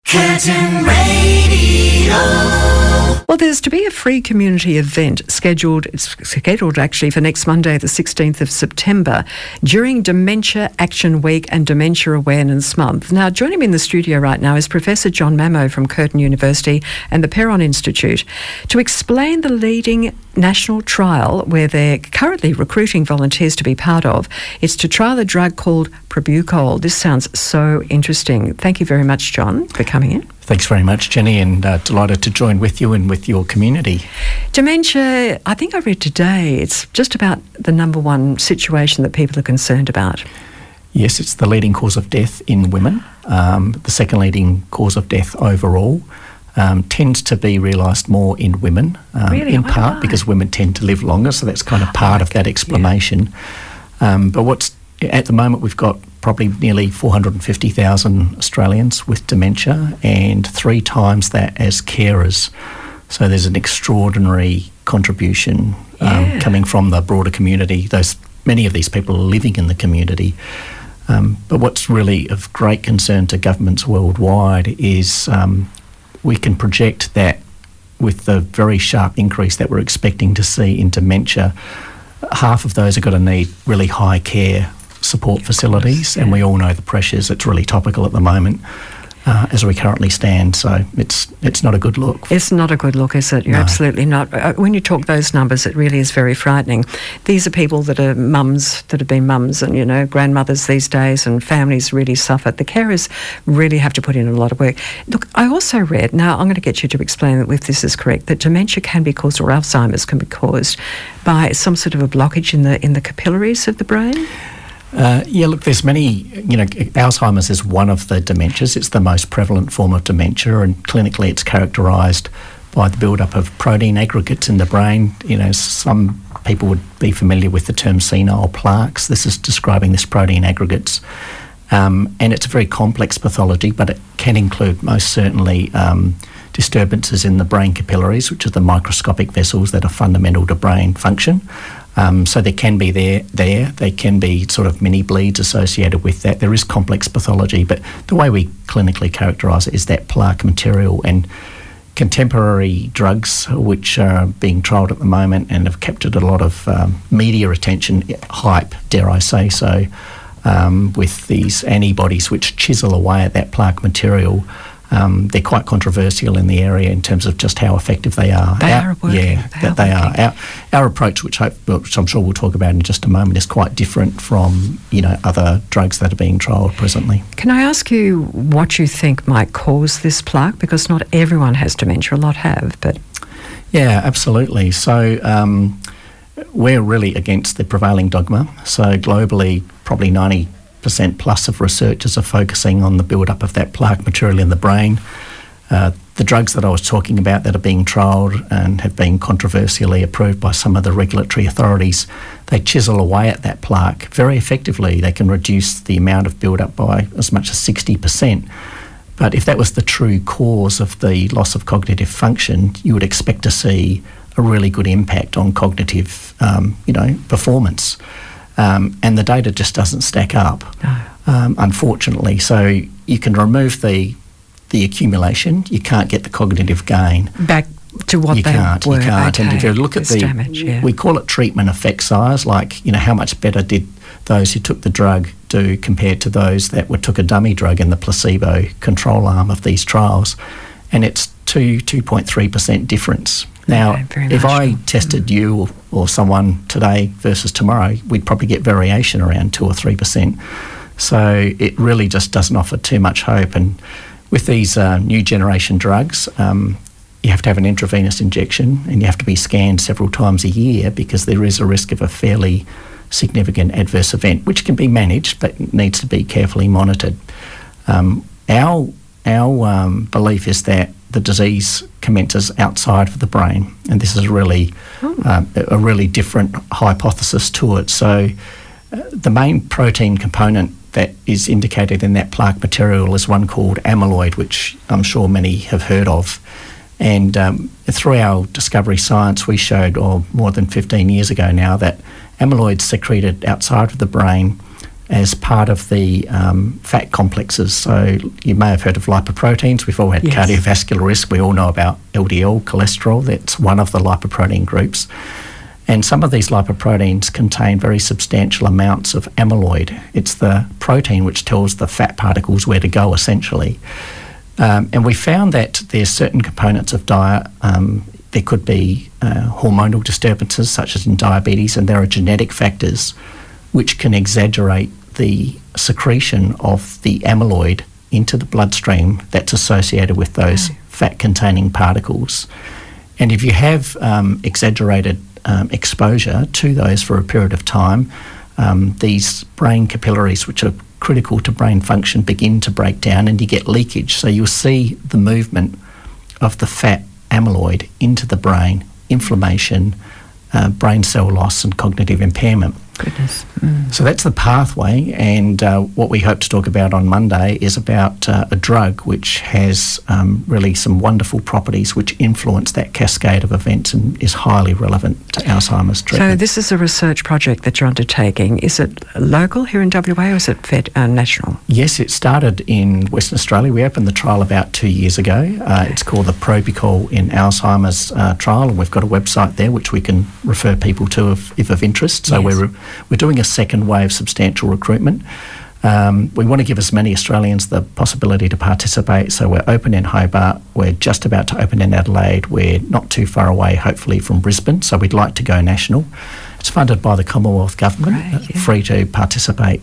Curtin Radio. Well, there's to be a free community event scheduled actually for next Monday, the 16th of September, during Dementia Action Week and Dementia Awareness Month. Now, joining me in the studio right now is Professor John Mamo from Curtin University and the Perron Institute to explain the leading national trial where they're currently recruiting volunteers to be part of. It's to trial a drug called Prabucol. This sounds so interesting. Thank you very much, John, for coming in. Thanks very much, Jenny, and delighted to join with you and with your community. Dementia, I think I read today, it's just about the number one situation that people are concerned about. Yes, it's the leading cause of death in women. The second leading cause of death overall tends to be realised more in women, Really? in part because women tend to live longer, so that's kind of part of that explanation. Yeah. But at the moment we've got probably nearly 450,000 Australians with dementia and 3 times that as carers. So there's an extraordinary contribution coming from the broader community. Many of these people are living in the community. But what's really of great concern to governments worldwide is we can project that with the very sharp increase that we're expecting to see in dementia, half of those are going to need really high care support facilities, and we all know the pressures. It's really topical at the moment as we currently stand, so it's not a good look. It's not a good look, is it? You're absolutely not. When you talk those numbers, it really is very frightening. These are people that are mums, that have been mums and, grandmothers these days, and families really suffer. The carers really have to put in a lot of work. Look, I also read, now I'm going to get you to explain if this is correct, that dementia can be caused, or Alzheimer's can be caused, by some sort of a blockage in the capillaries of the brain. Look, there's many, Alzheimer's is one of the dementias. It's the most prevalent form of dementia, and clinically it's characterised by the build-up of protein aggregates in the brain. Some people would be familiar with the term senile plaques. This is describing this protein aggregates. And it's a very complex pathology, but it can include most certainly disturbances in the brain capillaries, which are the microscopic vessels that are fundamental to brain function. So there can be there can be sort of mini bleeds associated with that. There is complex pathology, but the way we clinically characterise it is that plaque material, and contemporary drugs which are being trialled at the moment and have captured a lot of media attention, hype, dare I say so, with these antibodies which chisel away at that plaque material. They're quite controversial in the area in terms of just how effective they are. They are working. They are. Our approach, which I'm sure we'll talk about in just a moment, is quite different from other drugs that are being trialled presently. Can I ask you what you think might cause this plaque? Because not everyone has dementia. A lot have, but yeah, absolutely. So we're really against the prevailing dogma. So globally, probably 90% plus of researchers are focusing on the build-up of that plaque material in the brain. The drugs that I was talking about that are being trialled and have been controversially approved by some of the regulatory authorities, they chisel away at that plaque very effectively. They can reduce the amount of build-up by as much as 60%. But if that was the true cause of the loss of cognitive function, you would expect to see a really good impact on cognitive, performance. And the data just doesn't stack up, unfortunately. So you can remove the accumulation, you can't get the cognitive gain. Back to what you they can't. were. You can't. Okay. And if you look at damage, we call it treatment effect size, like, how much better did those who took the drug do compared to those that took a dummy drug in the placebo control arm of these trials. And it's 2.3% difference. Now, if I tested you or someone today versus tomorrow, we'd probably get variation around 2 or 3%. So it really just doesn't offer too much hope. And with these new generation drugs, you have to have an intravenous injection and you have to be scanned several times a year because there is a risk of a fairly significant adverse event, which can be managed but needs to be carefully monitored. Our belief is that the disease commences outside of the brain, and this is a really different hypothesis to it. So the main protein component that is indicated in that plaque material is one called amyloid, which I'm sure many have heard of. And through our discovery science, we showed more than 15 years ago now that amyloid's secreted outside of the brain as part of the fat complexes. So you may have heard of lipoproteins. We've all had Yes. cardiovascular risk. We all know about LDL cholesterol. That's one of the lipoprotein groups. And some of these lipoproteins contain very substantial amounts of amyloid. It's the protein which tells the fat particles where to go, essentially. And we found that there's certain components of diet. There could be hormonal disturbances, such as in diabetes, and there are genetic factors which can exaggerate the secretion of the amyloid into the bloodstream that's associated with those fat-containing particles. And if you have exaggerated exposure to those for a period of time, these brain capillaries, which are critical to brain function, begin to break down and you get leakage. So you'll see the movement of the fat amyloid into the brain, inflammation, brain cell loss and cognitive impairment. Goodness. So that's the pathway, and what we hope to talk about on Monday is about a drug which has really some wonderful properties which influence that cascade of events and is highly relevant to Alzheimer's treatment. So this is a research project that you're undertaking. Is it local here in WA or is it national? Yes, it started in Western Australia. We opened the trial about 2 years ago. It's called the Probicol in Alzheimer's trial, and we've got a website there which we can refer people to if of interest. So Yes. we're doing a second wave substantial recruitment. We want to give as many Australians the possibility to participate. So we're open in Hobart. We're just about to open in Adelaide. We're not too far away, hopefully, from Brisbane. So we'd like to go national. It's funded by the Commonwealth Government, Right, yeah. free to participate.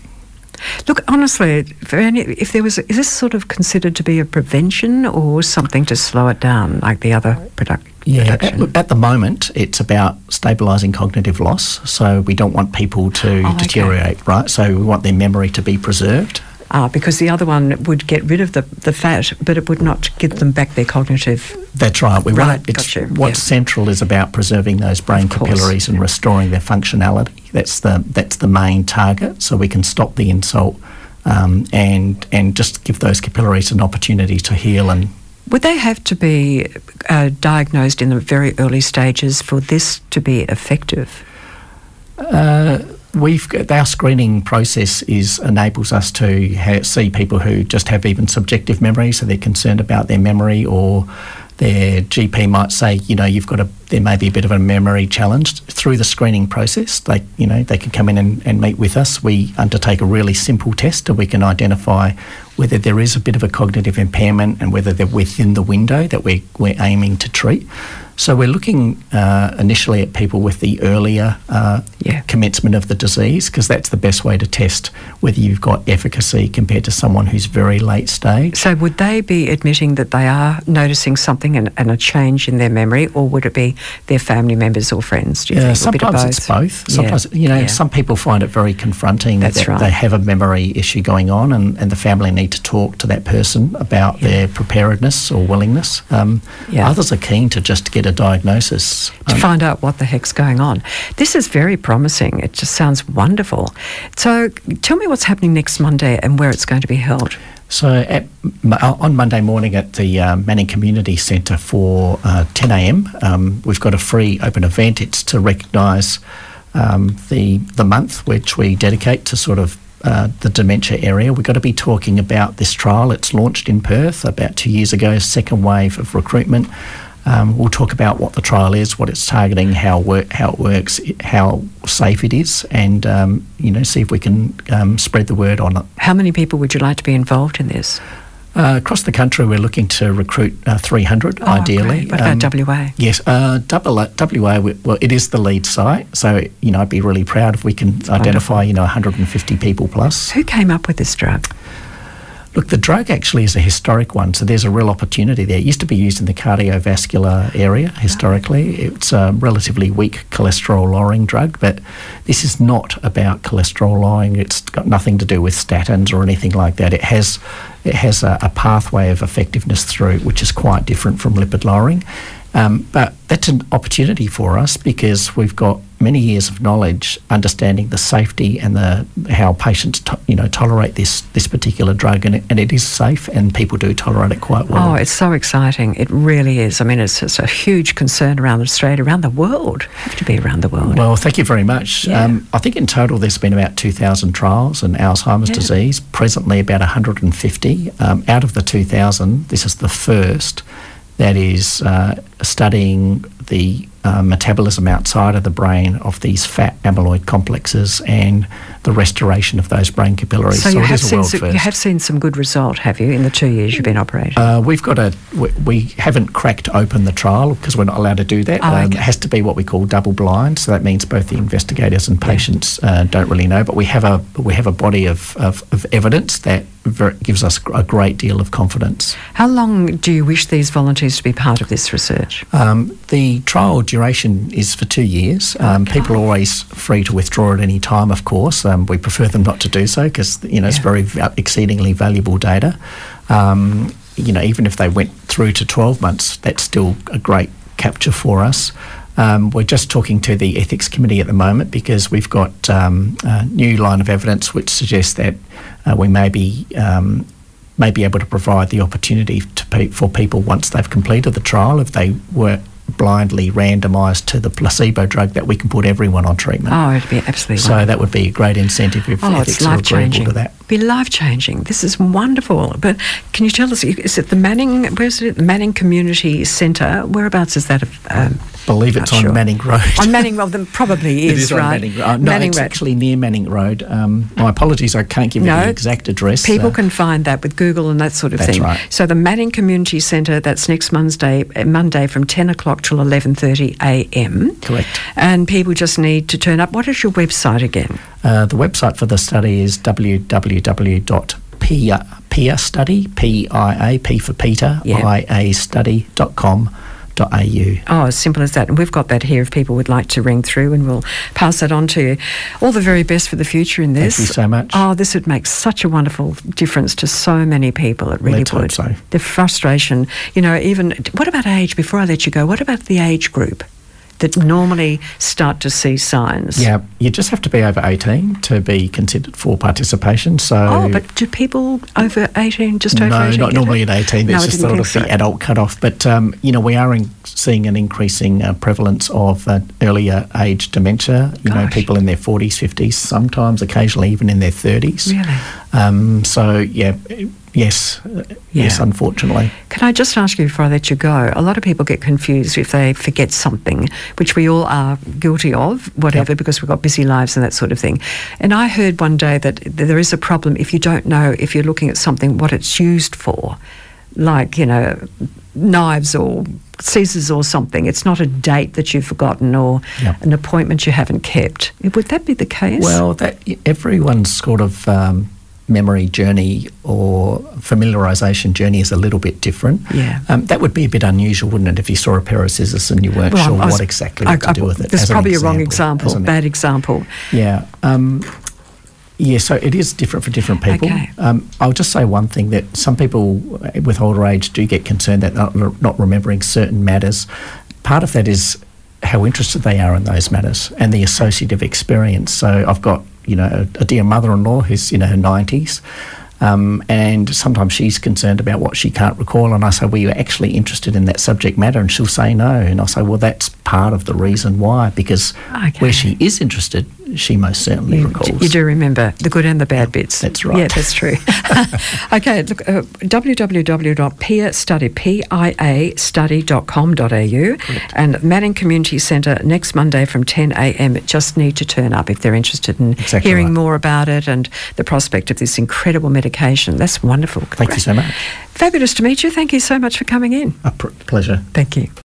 Look, honestly, is this sort of considered to be a prevention or something to slow it down, like the other production? At the moment, it's about stabilising cognitive loss. So we don't want people to okay. deteriorate, right? So we want their memory to be preserved. Because the other one would get rid of the fat, but it would not give them back their cognitive. That's right. We Right, want it, got you. what's Yeah. central is about preserving those brain Of course. capillaries and restoring their functionality. That's the main target. So we can stop the insult and just give those capillaries an opportunity to heal. And Would they have to be diagnosed in the very early stages for this to be effective? our screening process enables us to see people who just have even subjective memory, so they're concerned about their memory, or their GP might say, there may be a bit of a memory challenge. Through the screening process, they can come in and meet with us. We undertake a really simple test, and we can identify whether there is a bit of a cognitive impairment and whether they're within the window that we're aiming to treat. So we're looking initially at people with the earlier commencement of the disease, because that's the best way to test whether you've got efficacy compared to someone who's very late stage. So would they be admitting that they are noticing something and a change in their memory, or would it be their family members or friends, do you think? Sometimes it's both. Sometimes, some people find it very confronting that they have a memory issue going on, and the family need to talk to that person about their preparedness or willingness. Others are keen to just get a diagnosis. To find out what the heck's going on. This is very promising. It just sounds wonderful. So tell me what's happening next Monday and where it's going to be held. So on Monday morning at the Manning Community Centre for 10 a.m, we've got a free open event. It's to recognise the month which we dedicate to sort of the dementia area. We've got to be talking about this trial. It's launched in Perth about 2 years ago, second wave of recruitment. We'll talk about what the trial is, what it's targeting, how it works, how safe it is, and see if we can spread the word on it. How many people would you like to be involved in this? Across the country, we're looking to recruit 300, ideally. Great. What about WA? Yes, WA. Well, it is the lead site, so I'd be really proud if we can identify 150 people plus. Who came up with this drug? Look, the drug actually is a historic one, so there's a real opportunity there. It used to be used in the cardiovascular area historically. It's a relatively weak cholesterol-lowering drug, but this is not about cholesterol lowering. It's got nothing to do with statins or anything like that. It has a pathway of effectiveness through it, which is quite different from lipid lowering. But that's an opportunity for us because we've got many years of knowledge, understanding the safety and how patients tolerate this particular drug, and it is safe, and people do tolerate it quite well. Oh, it's so exciting! It really is. I mean, it's a huge concern around Australia, around the world. Have to be around the world. Well, thank you very much. Yeah. I think in total there's been about 2,000 trials in Alzheimer's disease. Presently, about 150. Out of the 2,000, this is the first that is studying the metabolism outside of the brain of these fat amyloid complexes and the restoration of those brain capillaries. So it is a world first. You have seen some good result, have you, in the 2 years you've been operating? We haven't cracked open the trial because we're not allowed to do that. It has to be what we call double blind, so that means both the investigators and patients don't really know. But we have a body of evidence that gives us a great deal of confidence. How long do you wish these volunteers to be part of this research? The trial duration is for 2 years. People are always free to withdraw at any time, of course. We prefer them not to do so because it's very exceedingly valuable data. Even if they went through to 12 months, that's still a great capture for us. We're just talking to the ethics committee at the moment because we've got a new line of evidence which suggests that we may be able to provide the opportunity for people once they've completed the trial, if they were blindly randomised to the placebo drug, that we can put everyone on treatment. Oh, it'd be absolutely wonderful. So that would be a great incentive if ethics are agreeable to that. It'd be life-changing. This is wonderful. But can you tell us, is it the Manning, where's it, the Manning Community Centre? Whereabouts is that? I believe it's on Manning Road. On Manning Road, then probably is, it is right? On Manning Road. No, it's actually near Manning Road. My apologies, I can't give you the exact address. People can find that with Google and that sort of thing. That's right. So the Manning Community Centre, that's next Monday from 10 o'clock till 11:30 a.m. Correct. And people just need to turn up. What is your website again? The website for the study is www.piastudy, P-I-A, P for Peter, I-A study.com. Oh, as simple as that. And we've got that here if people would like to ring through, and we'll pass that on to you. All the very best for the future in this. Thank you so much. Oh, this would make such a wonderful difference to so many people. It really Let's would. hope so. The frustration, even, what about age? Before I let you go, what about the age group that normally start to see signs? Yeah, you just have to be over 18 to be considered for participation. So, but do people over 18, just over 18? No, not normally at 18. That's just sort of so. the adult cutoff. But, we are seeing an increasing prevalence of earlier age dementia, people in their 40s, 50s, sometimes occasionally even in their 30s. Really? Yes, unfortunately. Can I just ask you before I let you go, a lot of people get confused if they forget something, which we all are guilty of, whatever, because we've got busy lives and that sort of thing. And I heard one day that there is a problem if you don't know, if you're looking at something, what it's used for, like, knives or scissors or something. It's not a date that you've forgotten or an appointment you haven't kept. Would that be the case? Well, everyone's sort of memory journey or familiarisation journey is a little bit different. Yeah. That would be a bit unusual, wouldn't it, if you saw a pair of scissors and you weren't sure what exactly to do with it? There's probably a wrong example, bad example. Yeah. So it is different for different people. Okay. I'll just say one thing, that some people with older age do get concerned that they're not remembering certain matters. Part of that is how interested they are in those matters and the associative experience. So I've got a dear mother-in-law who's in her 90s, and sometimes she's concerned about what she can't recall, and I say, well, you're actually interested in that subject matter, and she'll say no, and I say, well, that's part of the reason why, because where she is interested, she most certainly recalls. You do remember the good and the bad bits. That's right. Yeah, that's true. Okay, look, www.piastudy.com.au, and Manning Community Centre next Monday from 10 a.m. Just need to turn up if they're interested in hearing more about it and the prospect of this incredible medication. That's wonderful. Thank you so much. Fabulous to meet you. Thank you so much for coming in. A pleasure. Thank you.